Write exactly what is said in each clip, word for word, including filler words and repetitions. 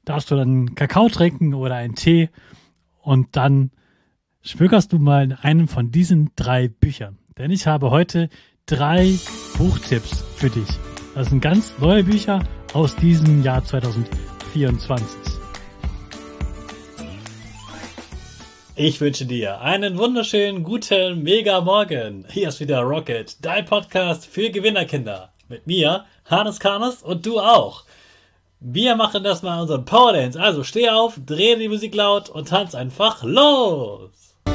darfst du dann Kakao trinken oder einen Tee und dann schmökerst du mal in einem von diesen drei Büchern. Denn ich habe heute drei Buchtipps für dich. Das sind ganz neue Bücher aus diesem Jahr zwanzig vierundzwanzig. Ich wünsche dir einen wunderschönen, guten, mega Morgen. Hier ist wieder Rocket, dein Podcast für Gewinnerkinder. Mit mir, Hannes Karnes, und du auch. Wir machen das mal unseren Power Dance. Also steh auf, dreh die Musik laut und tanz einfach los.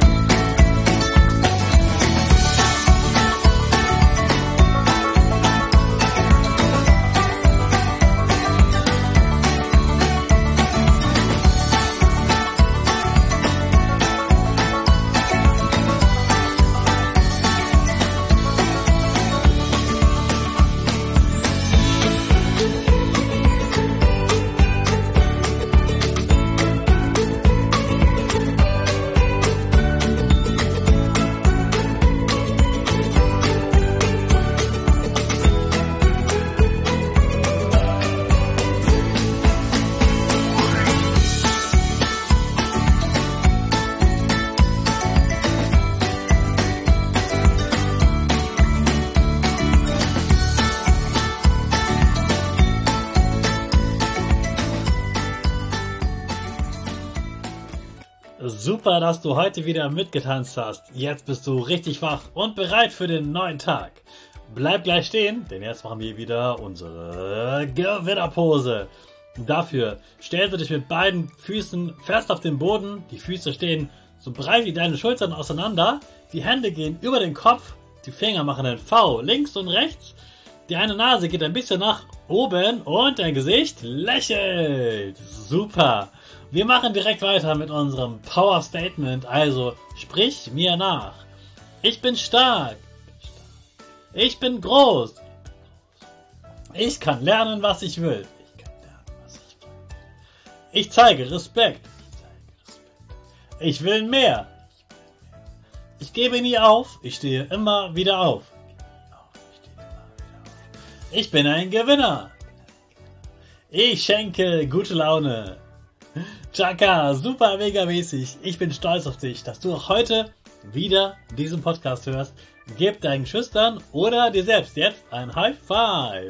Super, dass du heute wieder mitgetanzt hast. Jetzt bist du richtig wach und bereit für den neuen Tag. Bleib gleich stehen, denn jetzt machen wir wieder unsere Gewinnerpose. Dafür stellst du dich mit beiden Füßen fest auf den Boden. Die Füße stehen so breit wie deine Schultern auseinander. Die Hände gehen über den Kopf. Die Finger machen ein V links und rechts. Die eine Nase geht ein bisschen nach oben und dein Gesicht lächelt. Super. Wir machen direkt weiter mit unserem Power Statement, also sprich mir nach. Ich bin stark. Ich bin groß. Ich kann lernen, was ich will. Ich kann lernen, was ich will. Ich zeige Respekt. Ich will mehr. Ich gebe nie auf. Ich stehe immer wieder auf. Ich bin ein Gewinner. Ich schenke gute Laune. Chaka, super mega mäßig. Ich bin stolz auf dich, dass du auch heute wieder diesen Podcast hörst. Gib deinen Schüchtern oder dir selbst jetzt ein High Five.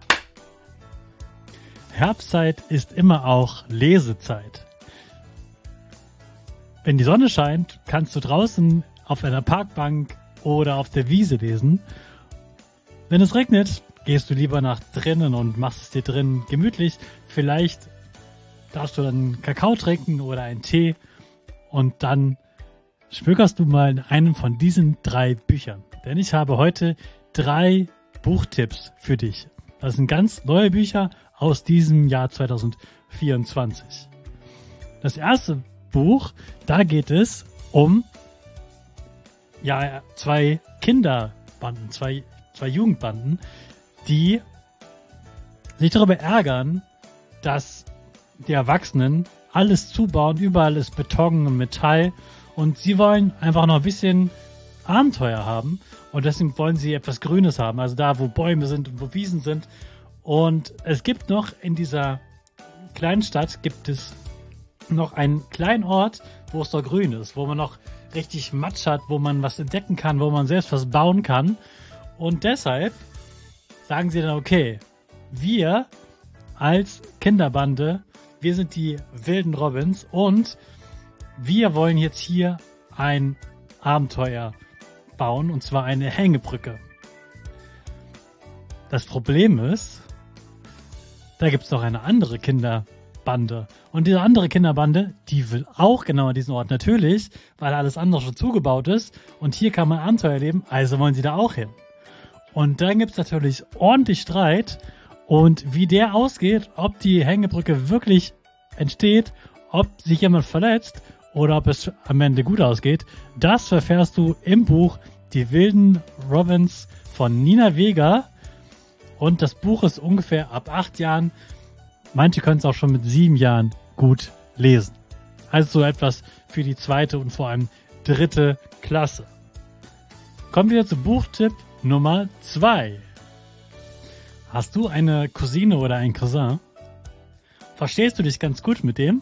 Herbstzeit ist immer auch Lesezeit. Wenn die Sonne scheint, kannst du draußen auf einer Parkbank oder auf der Wiese lesen. Wenn es regnet, gehst du lieber nach drinnen und machst es dir drin gemütlich. Vielleicht darfst du dann Kakao trinken oder einen Tee und dann schmökerst du mal in einem von diesen drei Büchern. Denn ich habe heute drei Buchtipps für dich. Das sind ganz neue Bücher aus diesem Jahr zwanzig vierundzwanzig. Das erste Buch, da geht es um ja, zwei Kinderbanden, zwei, zwei Jugendbanden, die sich darüber ärgern, dass die Erwachsenen alles zubauen, überall ist Beton und Metall und sie wollen einfach noch ein bisschen Abenteuer haben und deswegen wollen sie etwas Grünes haben, also da, wo Bäume sind und wo Wiesen sind. Und es gibt noch in dieser kleinen Stadt, gibt es noch einen kleinen Ort, wo es noch grün ist, wo man noch richtig Matsch hat, wo man was entdecken kann, wo man selbst was bauen kann. Und deshalb sagen sie dann, okay, wir als Kinderbande, wir sind die wilden Robins und wir wollen jetzt hier ein Abenteuer bauen, und zwar eine Hängebrücke. Das Problem ist, da gibt es noch eine andere Kinderbande. Und diese andere Kinderbande, die will auch genau an diesen Ort. Natürlich, weil alles andere schon zugebaut ist und hier kann man Abenteuer erleben, also wollen sie da auch hin. Und dann gibt es natürlich ordentlich Streit. Und wie der ausgeht, ob die Hängebrücke wirklich entsteht, ob sich jemand verletzt oder ob es am Ende gut ausgeht, das erfährst du im Buch Die wilden Robins von Nina Vega. Und das Buch ist ungefähr ab acht Jahren. Manche können es auch schon mit sieben Jahren gut lesen. Also so etwas für die zweite und vor allem dritte Klasse. Kommen wir zu Buchtipp Nummer zwei. Hast du eine Cousine oder einen Cousin? verstehst du dich ganz gut mit dem?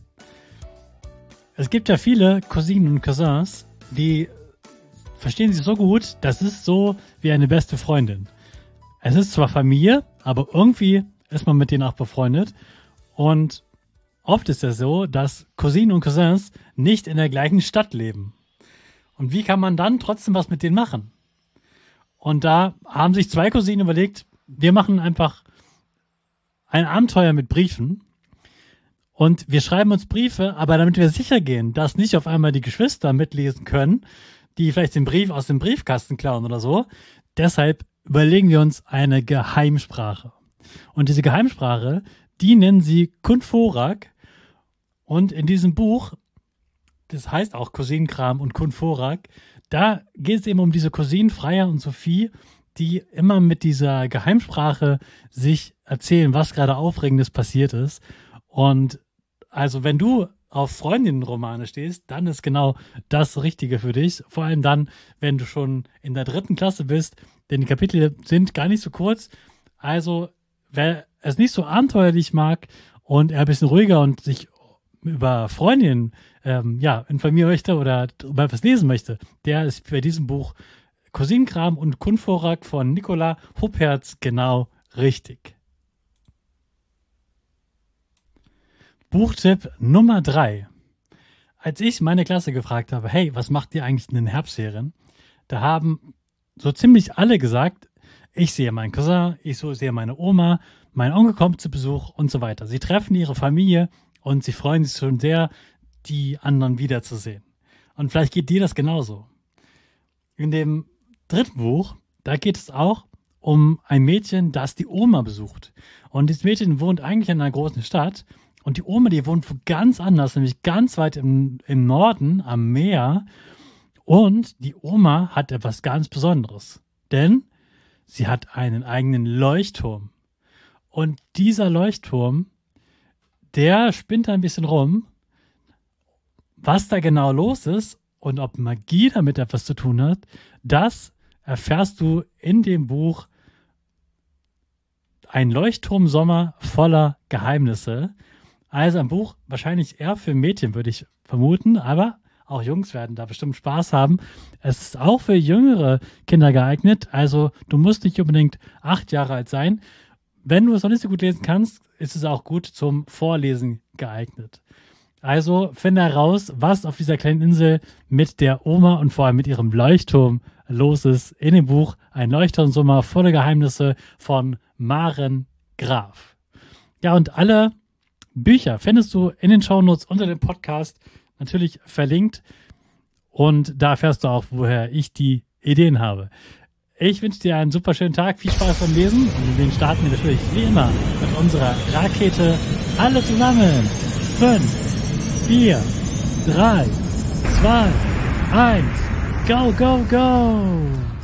Es gibt ja viele Cousinen und Cousins, die verstehen sich so gut, das ist so wie eine beste Freundin. Es ist zwar Familie, aber irgendwie ist man mit denen auch befreundet. Und oft ist es so, dass Cousinen und Cousins nicht in der gleichen Stadt leben. Und wie kann man dann trotzdem was mit denen machen? Und da haben sich zwei Cousinen überlegt, wir machen einfach ein Abenteuer mit Briefen. Und wir schreiben uns Briefe, aber damit wir sicher gehen, dass nicht auf einmal die Geschwister mitlesen können, die vielleicht den Brief aus dem Briefkasten klauen oder so. Deshalb überlegen wir uns eine Geheimsprache. Und diese Geheimsprache, die nennen sie Kunforak. Und in diesem Buch, das heißt auch Cousinenkram und Kunforak, da geht es eben um diese Cousinen Freya und Sophie, die immer mit dieser Geheimsprache sich erzählen, was gerade Aufregendes passiert ist. Und also wenn du auf Freundinnenromane stehst, dann ist genau das Richtige für dich. Vor allem dann, wenn du schon in der dritten Klasse bist, denn die Kapitel sind gar nicht so kurz. Also wer es nicht so abenteuerlich mag und er ein bisschen ruhiger und sich über Freundinnen ähm, ja, informieren möchte oder über etwas lesen möchte, der ist bei diesem Buch Cousinenkram und Kunforak von Nicola Huppertz genau richtig. Buchtipp Nummer drei. Als ich meine Klasse gefragt habe, hey, was macht ihr eigentlich in den Herbstferien? Da haben so ziemlich alle gesagt, ich sehe meinen Cousin, ich sehe meine Oma, mein Onkel kommt zu Besuch und so weiter. Sie treffen ihre Familie und sie freuen sich schon sehr, die anderen wiederzusehen. Und vielleicht geht dir das genauso. In dem dritten Buch, da geht es auch um ein Mädchen, das die Oma besucht. Und dieses Mädchen wohnt eigentlich in einer großen Stadt. Und die Oma, die wohnt ganz anders, nämlich ganz weit im, im Norden, am Meer. Und die Oma hat etwas ganz Besonderes. Denn sie hat einen eigenen Leuchtturm. Und dieser Leuchtturm, der spinnt ein bisschen rum. Was da genau los ist und ob Magie damit etwas zu tun hat, das erfährst du in dem Buch Ein Leuchtturmsommer voller Geheimnisse. Also ein Buch wahrscheinlich eher für Mädchen, würde ich vermuten, aber auch Jungs werden da bestimmt Spaß haben. Es ist auch für jüngere Kinder geeignet, also du musst nicht unbedingt acht Jahre alt sein. Wenn du es noch nicht so gut lesen kannst, ist es auch gut zum Vorlesen geeignet. Also finde heraus, was auf dieser kleinen Insel mit der Oma und vor allem mit ihrem Leuchtturm los ist in dem Buch Ein Leuchtturmsommer voller Geheimnisse von Maren Graf. Ja, und alle Bücher findest du in den Shownotes unter dem Podcast natürlich verlinkt und da erfährst du auch, woher ich die Ideen habe. Ich wünsche dir einen super schönen Tag, viel Spaß beim Lesen und den starten wir natürlich wie immer mit unserer Rakete. Alle zusammen. fünf, vier, drei, zwei, eins, go, go, go!